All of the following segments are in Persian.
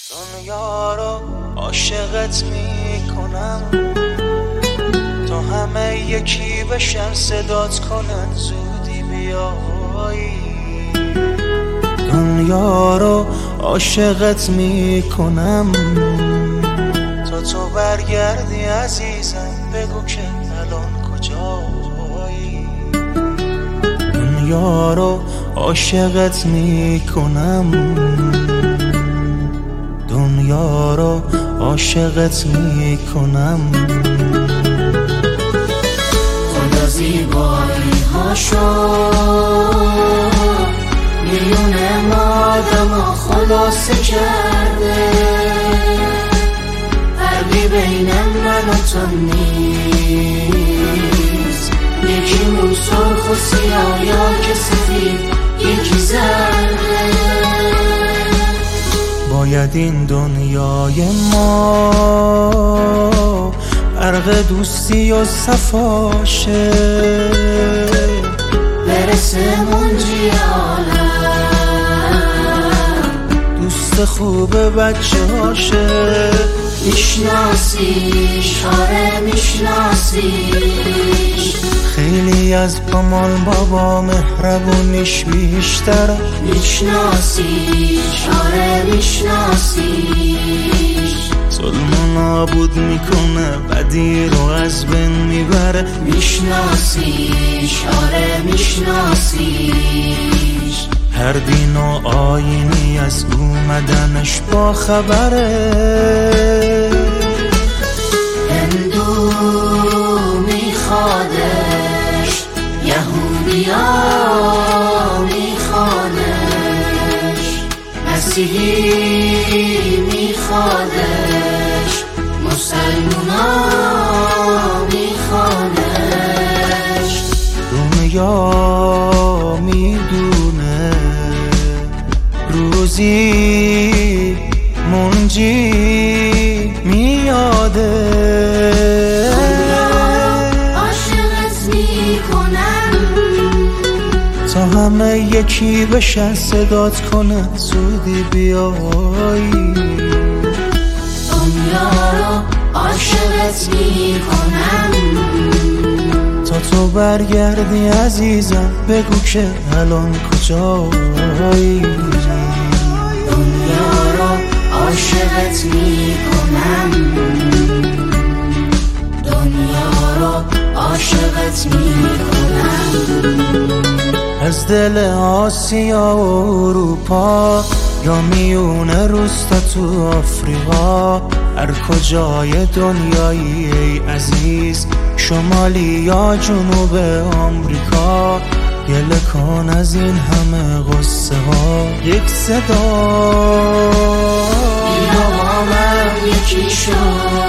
دنیا رو عاشقت میکنم تا همه یکی بشن صدات کنن زودی بیایی. دنیا رو عاشقت میکنم تا تو برگردی عزیزم، بگو که الان کجایی. دنیا رو عاشقت میکنم، دنیا رو عاشقت میکنم. خدا زیبایی هاشو میلیون آدم خلاصه کرده، فرقی بین من و تو نیست، یکی مون سرخ و سیاه یا که سفید یکی زرده. باید این دنیای ما غرق دوستی و صفاشه، برسه منجی عالم، دوست خوب بچه هاشه. میشناسیش، آره میشناسیش، خیلی از مامان بابا مهربونیش بیشتره. میشناسیش، آره میشناسیش، ظلم و نابود میکنه، بدی رو از بین میبره. میشناسیش، آره میشناسیش، هر دین و آیینی از اومدنش با خبره. هندو میخوادش، یهودیا میخوادش، مسیحی میخوادش، مسلمونا میخوادش. دنیا میدونه روزی منجی میاده. عاشقت میکنم تا همه یکی بشن صدات کنه زودی بیایی. دنیا رو عاشقت میکنم تا تو برگردی عزیزم، بگو که الان کجایی. دنیا رو عاشقت میکنم، دنیا رو عاشقت میکنم. از دل آسیا و اروپا یا میون روستا تو آفریقا، هر کجای دنیایی ای عزیز، شمالی یا جنوب آمریکا، گله کن از این همه غصه ها. یک صدا بیا با من یکی شو،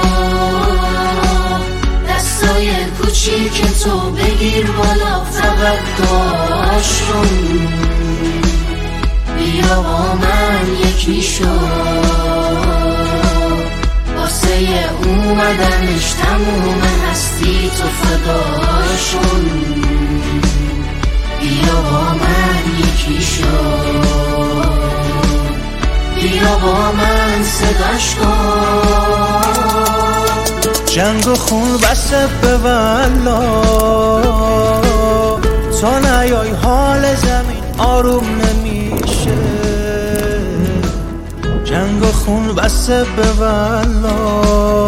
دستای کوچیک تو بگیر بالا فقط باش کن. بیا با من یکی شو، واسه اومدنش تموم هستی تو فداشون. بیا با من یکی شو، بیا با من صداش کن. جنگ و خون بسه به والا، تا نیای حال زمین آروم نمیشه. جنگ و خون بسه به والا،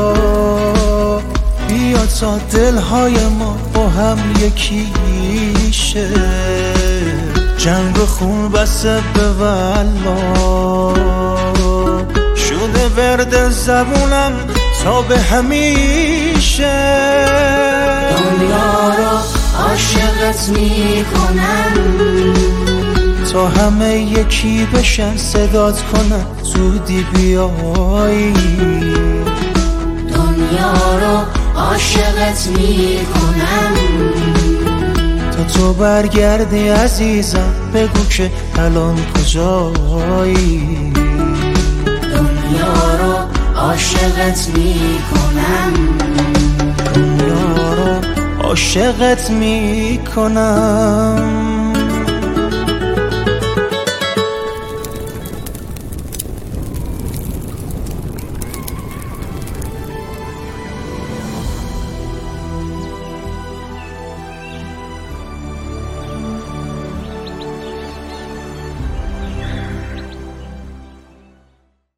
بیا تا دلهای ما با هم یکی شه. جنگ و خون بسه به والا، شده ورد زبونم تا به همیشه. دنیا رو عاشقت میکنم تا همه یکی بشن صدات کنن زودی بیایی. دنیا رو عاشقت میکنم تا تو برگردی عزیزم، بگو که الان کجایی. دنیا رو عاشقت میکنم، دنیا رو عاشقت میکنم.